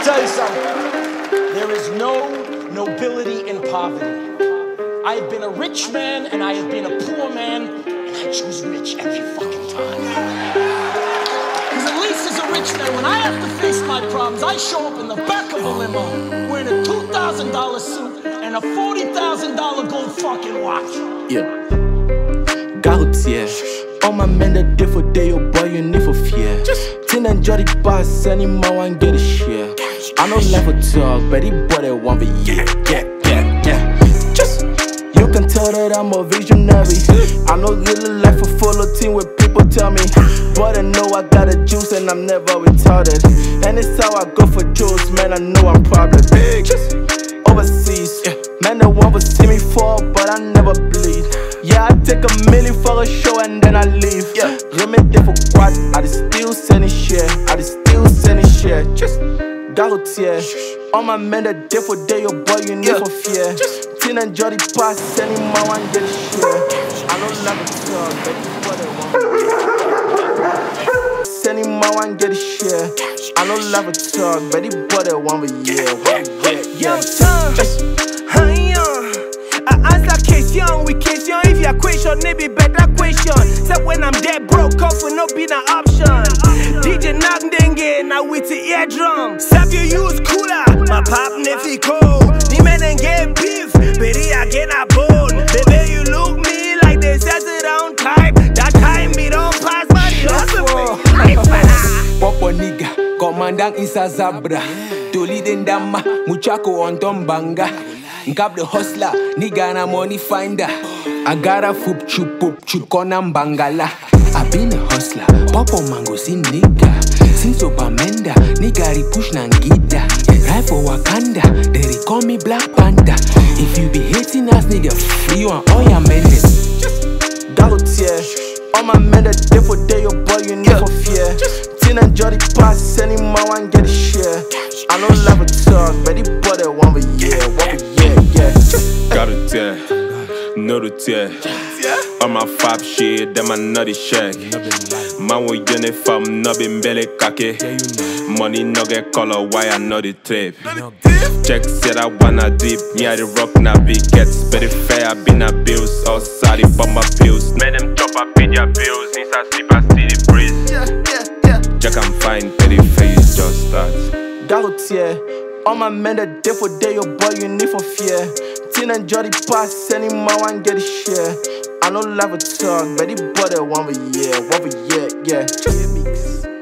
tell you something. There is no nobility in poverty. I have been a rich man and I have been a poor man, and I choose rich every fucking time. Because at least as a rich man, when I have to face my problems, I show up in the back of a limo wearing a $2,000 suit and a $40,000 gold fucking watch. Yeah. Garoutier. All my men that did for day, oh boy, you need for fear. Tin and Jody boss, any more and get a share. I know life will talk, but he bought it one for yeah. Just you can tell that I'm a visionary. I know little life a full of team where people tell me, but I know I got a juice and I'm never retarded. And it's how I go for juice, man. I know I'm probably big. Just overseas, man, the one will see me fall, but I never bleed. Yeah, I take $1 million for a show and then I leave. Yeah, remedy for what? I just still sending share. Just Garoutier. All my men that did for day, oh boy, you need for fear. Tin and Jody pass, sending my one get a share. I don't love it, talk, but you what I want. Sending my one get a share. I don't love it, talk, but he bought it one for yeah. Young son, I answer question with question. If your question, maybe better question. So when I'm dead broke, off will not be an option. DJ knock dengue, now with the eardrum. Sap you use cooler, my pop nefi cold. The men and get beef, baby I get a bone. Baby you look me like they settle down type. That time me don't pass money hustle. Popo nigga, commandant Isa Zabra. Toli dendama, muchako on tombanga. Nkab the hustler, nigga na money finder. I got a fup chup kona mbangala. I been a hustler, Popo mango sin nigga. Since Obamenda, nigga push nangita. Right for Wakanda, they call me Black Panther. If you be hating us, nigga, free you and all your mendes. Garoutier. All my men that did for day, oh boy, you need for fear. Tin and Jody pass, sending my one get a share. I know love it talk, but he bought it one for yeah. Garoutier, no the tear. On my fab shit, them a nutty shack. Man with uniform, no bin belly cocky. Money no get color, why I know the trip. Check said I wanna deep, me I the rock na big gets. Very fair, I been abused, all sorry for my pills. Made them chop up in their bills, since I sleep I see the breeze. Check I'm fine, very face just start. Garoutier. All my men that did for day, oh boy, you need for fear. Tin and Jody pass, sending my one get a share. I know love a talk, but he bought it one for yeah. Just mix.